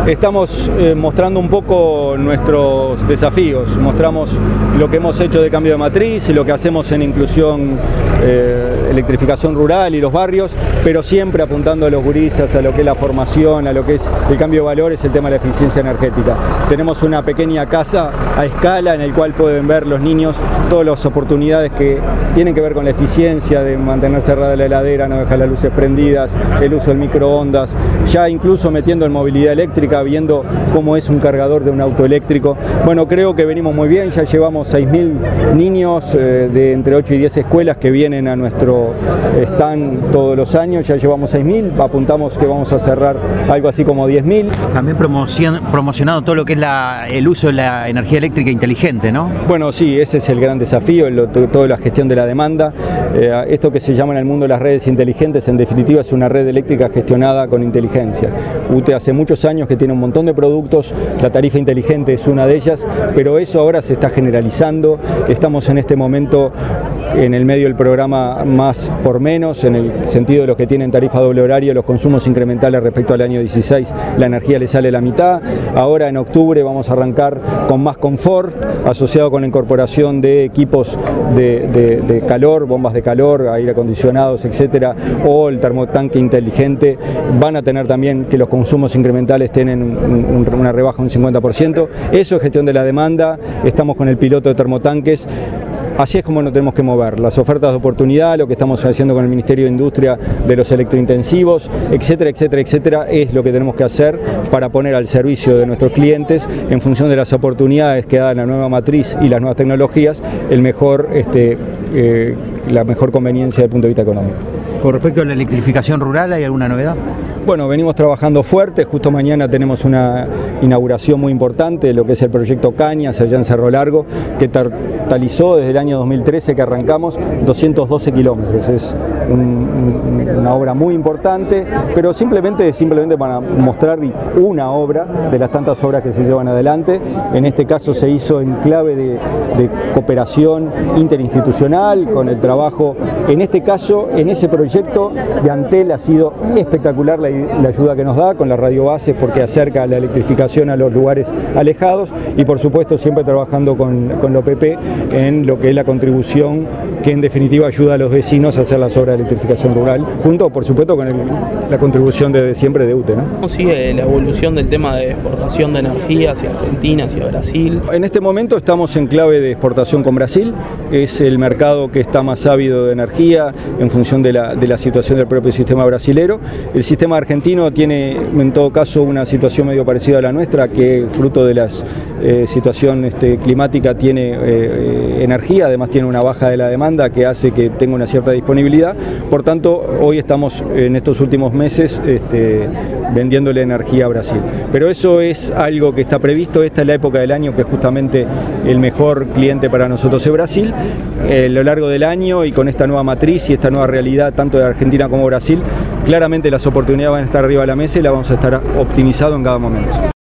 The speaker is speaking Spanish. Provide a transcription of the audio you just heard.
Estamos mostrando un poco nuestros desafíos, mostramos lo que hemos hecho de cambio de matriz, lo que hacemos en inclusión, electrificación rural y los barrios, pero siempre apuntando a los gurises, a lo que es la formación, a lo que es el cambio de valores, el tema de la eficiencia energética. Tenemos una pequeña casa a escala en el cual pueden ver los niños todas las oportunidades que tienen que ver con la eficiencia, de mantener cerrada la heladera, no dejar las luces prendidas, el uso del microondas, ya incluso metiendo en movilidad eléctrica, viendo cómo es un cargador de un auto eléctrico. Bueno, creo que venimos muy bien, ya llevamos 6.000 niños de entre 8 y 10 escuelas que vienen a nuestro stand todos los años, ya llevamos 6.000, apuntamos que vamos a cerrar algo así como 10.000. También promocionado todo lo que es el uso de la energía eléctrica inteligente, ¿no? Bueno, sí, ese es el gran desafío, toda la gestión de la demanda. Esto que se llama en el mundo las redes inteligentes, en definitiva es una red eléctrica gestionada con inteligencia. UTE hace muchos años que tiene un montón de productos, la tarifa inteligente es una de ellas, pero eso ahora se está generalizando. Estamos en este momento en el medio del programa Más por Menos, en el sentido de los que tienen tarifa doble horario, los consumos incrementales respecto al año 16, la energía le sale la mitad. Ahora en octubre vamos a arrancar con Más Confort, asociado con la incorporación de equipos de calor, bombas de calor, aire acondicionados, etcétera, o el termotanque inteligente. Van a tener también que los consumos incrementales tienen una rebaja de un 50%. Eso es gestión de la demanda. Estamos con el piloto de termotanques. Así es como nos tenemos que mover, las ofertas de oportunidad, lo que estamos haciendo con el Ministerio de Industria de los electrointensivos, etcétera, etcétera, etcétera, es lo que tenemos que hacer para poner al servicio de nuestros clientes, en función de las oportunidades que da la nueva matriz y las nuevas tecnologías, la mejor conveniencia desde el punto de vista económico. Con respecto a la electrificación rural, ¿hay alguna novedad? Bueno, venimos trabajando fuerte, justo mañana tenemos una inauguración muy importante, lo que es el proyecto Cañas, allá en Cerro Largo, que totalizó desde el año 2013 que arrancamos 212 kilómetros. Es una obra muy importante, pero simplemente para mostrar una obra de las tantas obras que se llevan adelante. En este caso se hizo en clave de cooperación interinstitucional, con el trabajo, en este caso, en ese proyecto de Antel ha sido espectacular la ayuda que nos da con las radiobases, porque acerca la electrificación a los lugares alejados, y por supuesto siempre trabajando con la OPP en lo que es la contribución que en definitiva ayuda a los vecinos a hacer las obras de electrificación rural, junto por supuesto con la contribución de siempre de UTE, ¿no? ¿Cómo sigue la evolución del tema de exportación de energía hacia Argentina, hacia Brasil? En este momento estamos en clave de exportación con Brasil, es el mercado que está más ávido de energía en función de la situación del propio sistema brasilero. El sistema argentino tiene en todo caso una situación medio parecida a la nuestra, que fruto de la situación climática tiene energía, además tiene una baja de la demanda que hace que tenga una cierta disponibilidad. Por tanto, hoy estamos en estos últimos meses vendiéndole energía a Brasil. Pero eso es algo que está previsto, esta es la época del año que justamente el mejor cliente para nosotros es Brasil. A lo largo del año y con esta nueva matriz y esta nueva realidad tanto de Argentina como Brasil, claramente las oportunidades van a estar arriba de la mesa y las vamos a estar optimizando en cada momento.